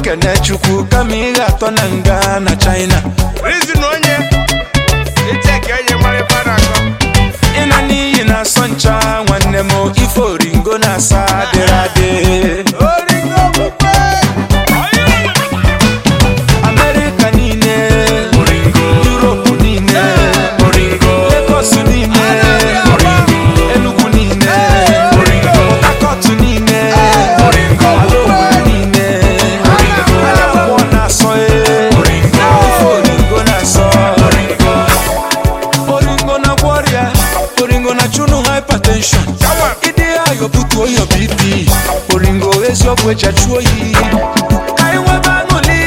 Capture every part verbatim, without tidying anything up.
kene chukwu kama ị ga-atọ na nga na China. Reason onye icheke onye mara ife na-akọ Ịna n'iyi na asọ ncha nwanne m ife oringo na-asa adịrị adị. Oringo okpukpe America niile oringo, Europe niile oringo, Lagos niile oringo, Enugu niile oringo, Akot niile oringo, Alogwe niile oringo, Alakwụkwọ na-asọ oringo, ife oringo na-asọ oringo. Oringo na gworia, oringo na chunu hypertension. Ịdị ayọ butuo yo B P, oringo eziokwu eji achụ oyi. Ka anyị nwebe aṅụli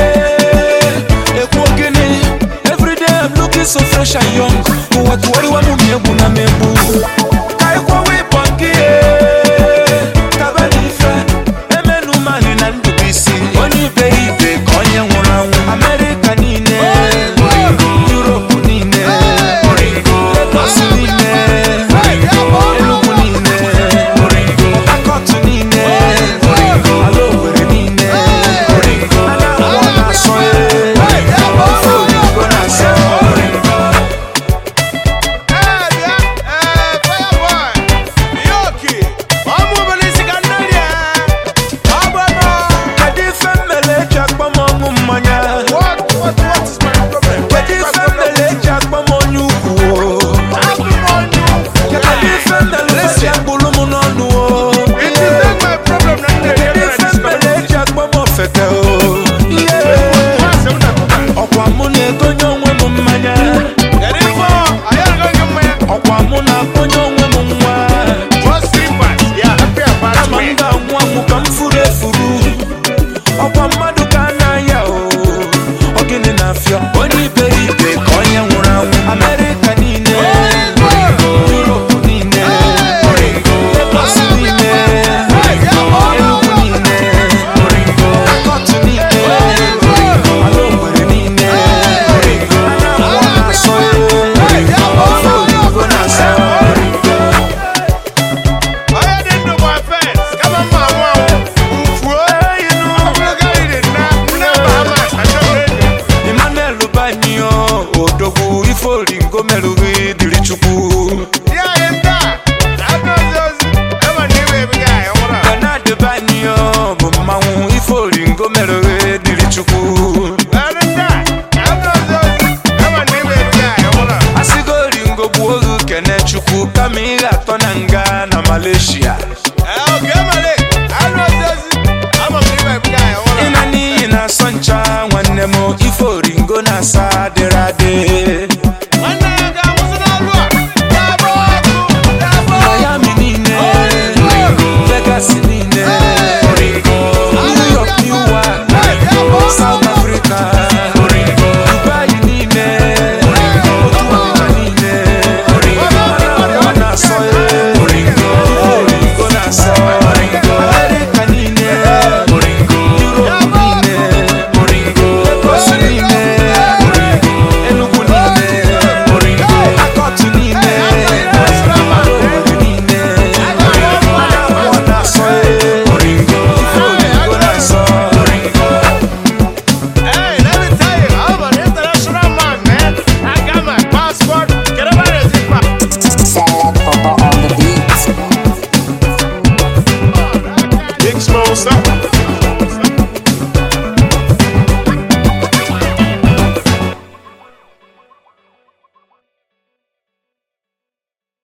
so fresh and young, but what worry wa mu miebu na mebu. Kai kwa we punky eh, kabali fe, emenu mani na ndubisi. Oni baby konye ngura ngu. America nine, oringo, Europe nine, oringo, Lagos nine, oringo, Enugu nine, oringo, Akot nine, oringo, Alogwe nine, oringo, Alakwụkwọ na-asọ ife oringo na-asọ. Kene chukwu kama ị ga-atọ na nga na Malaysia.